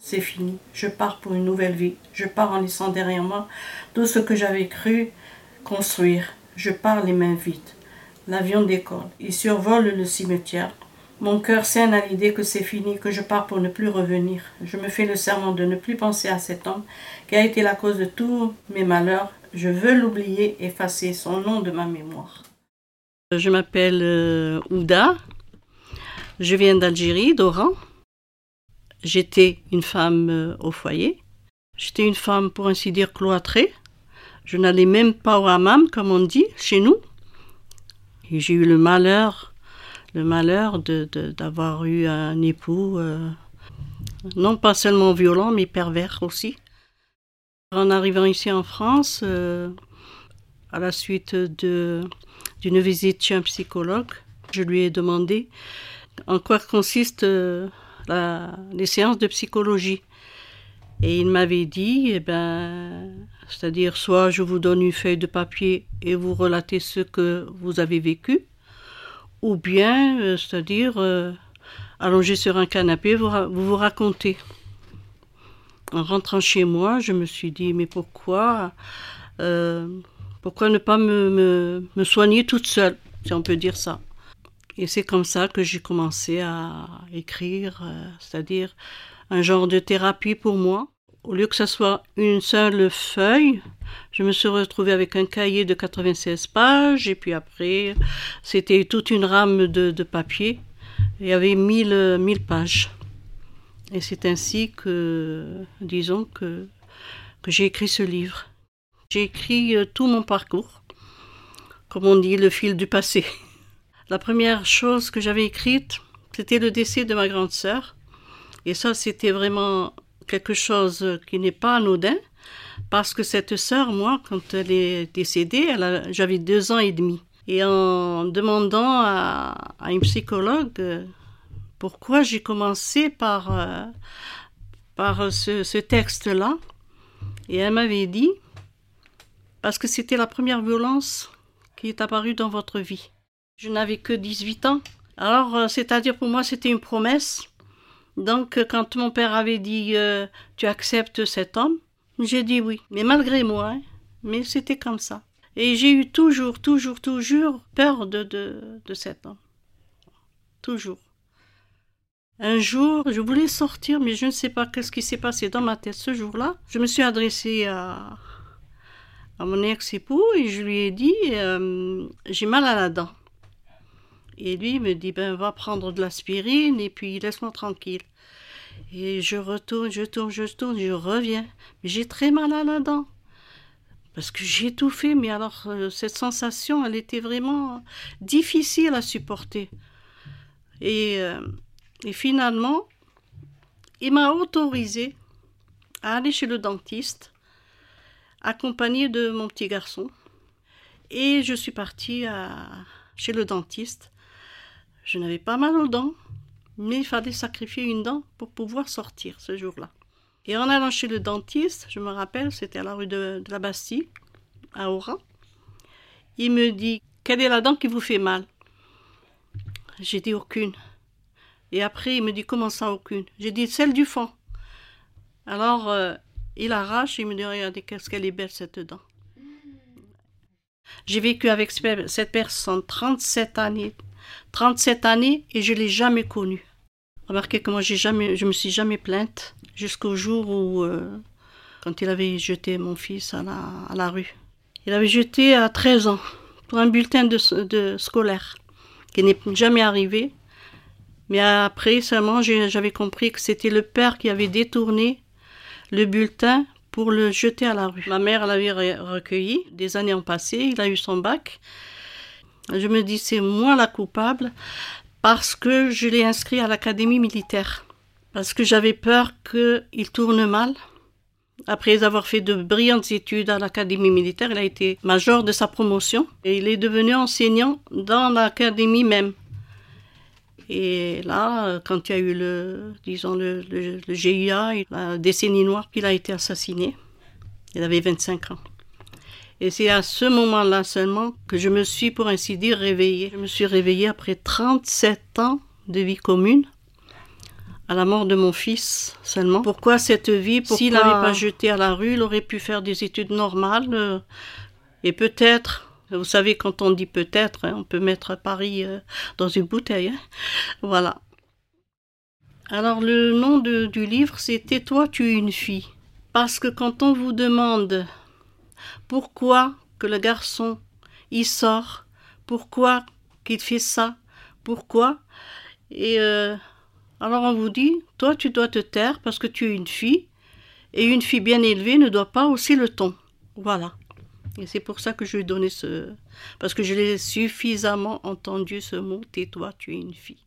c'est fini. Je pars pour une nouvelle vie. Je pars en laissant derrière moi tout ce que j'avais cru construire. Je pars les mains vides. L'avion décolle. Il survole le cimetière. Mon cœur saigne à l'idée que c'est fini, que je pars pour ne plus revenir. Je me fais le serment de ne plus penser à cet homme qui a été la cause de tous mes malheurs. Je veux l'oublier, effacer son nom de ma mémoire. Je m'appelle Ouda. Je viens d'Algérie, d'Oran. J'étais une femme au foyer. J'étais une femme, pour ainsi dire, cloîtrée. Je n'allais même pas au hammam, comme on dit, chez nous. Et j'ai eu le malheur d'avoir eu un époux, non pas seulement violent, mais pervers aussi. En arrivant ici en France, à la suite d'une visite chez un psychologue, je lui ai demandé en quoi consistent les séances de psychologie. Et il m'avait dit, c'est-à-dire soit je vous donne une feuille de papier et vous relatez ce que vous avez vécu, ou bien, c'est-à-dire allongé sur un canapé, vous racontez. En rentrant chez moi, je me suis dit, mais pourquoi ne pas me soigner toute seule, si on peut dire ça. Et c'est comme ça que j'ai commencé à écrire, c'est-à-dire un genre de thérapie pour moi. Au lieu que ce soit une seule feuille, je me suis retrouvée avec un cahier de 96 pages, et puis après, c'était toute une rame de papier. Il y avait 1000 pages. Et c'est ainsi que, disons, que j'ai écrit ce livre. J'ai écrit tout mon parcours, comme on dit, le fil du passé. La première chose que j'avais écrite, c'était le décès de ma grande sœur. Et ça, c'était vraiment quelque chose qui n'est pas anodin, parce que cette sœur, moi, quand elle est décédée, j'avais 2 ans et demi. Et en demandant à une psychologue pourquoi j'ai commencé par ce texte-là, et elle m'avait dit, parce que c'était la première violence qui est apparue dans votre vie. Je n'avais que 18 ans. Alors, c'est-à-dire pour moi, c'était une promesse. Donc, quand mon père avait dit « Tu acceptes cet homme ?» j'ai dit oui. Mais malgré moi, hein, mais c'était comme ça. Et j'ai eu toujours peur de cet homme. Toujours. Un jour, je voulais sortir, mais je ne sais pas qu'est-ce qui s'est passé dans ma tête ce jour-là. Je me suis adressée à mon ex-époux et je lui ai dit « J'ai mal à la dent ». Et lui, il me dit, va prendre de l'aspirine et puis laisse-moi tranquille. Et je retourne, je reviens. Mais j'ai très mal à la dent. Parce que j'ai tout fait, mais alors cette sensation, elle était vraiment difficile à supporter. Et finalement, il m'a autorisée à aller chez le dentiste, accompagnée de mon petit garçon. Et je suis partie chez le dentiste. Je n'avais pas mal aux dents, mais il fallait sacrifier une dent pour pouvoir sortir ce jour-là. Et en allant chez le dentiste, je me rappelle, c'était à la rue de la Bastille, à Oran, il me dit « Quelle est la dent qui vous fait mal ?» J'ai dit « Aucune ». Et après, il me dit « Comment ça, aucune ?» J'ai dit « Celle du fond ». Alors, il arrache et il me dit « Regardez, qu'est-ce qu'elle est belle cette dent ». J'ai vécu avec cette personne 37 années. 37 années et je ne l'ai jamais connu. Remarquez que moi, je me suis jamais plainte jusqu'au jour où, quand il avait jeté mon fils à la rue. Il avait jeté à 13 ans pour un bulletin de scolaire qui n'est jamais arrivé. Mais après seulement, j'avais compris que c'était le père qui avait détourné le bulletin pour le jeter à la rue. Ma mère l'avait recueilli. Des années ont passé, il a eu son bac. Je me dis, c'est moi la coupable parce que je l'ai inscrit à l'académie militaire. Parce que j'avais peur qu'il tourne mal. Après avoir fait de brillantes études à l'académie militaire, il a été major de sa promotion. Et il est devenu enseignant dans l'académie même. Et là, quand il y a eu le GIA, la décennie noire, il a été assassiné. Il avait 25 ans. Et c'est à ce moment-là seulement que je me suis, pour ainsi dire, réveillée. Je me suis réveillée après 37 ans de vie commune à la mort de mon fils seulement. Pourquoi cette vie? S'il n'avait pas jeté à la rue, il aurait pu faire des études normales. Et peut-être, vous savez, quand on dit peut-être, on peut mettre Paris dans une bouteille. Voilà. Alors le nom du livre, c'est « Tais-toi, tu es une fille ». Parce que quand on vous demande pourquoi que le garçon, il sort, pourquoi qu'il fait ça, pourquoi, et alors on vous dit, toi tu dois te taire parce que tu es une fille, et une fille bien élevée ne doit pas hausser le ton. Voilà. Et c'est pour ça que je lui ai donné parce que je l'ai suffisamment entendu ce mot, tais-toi, tu es une fille.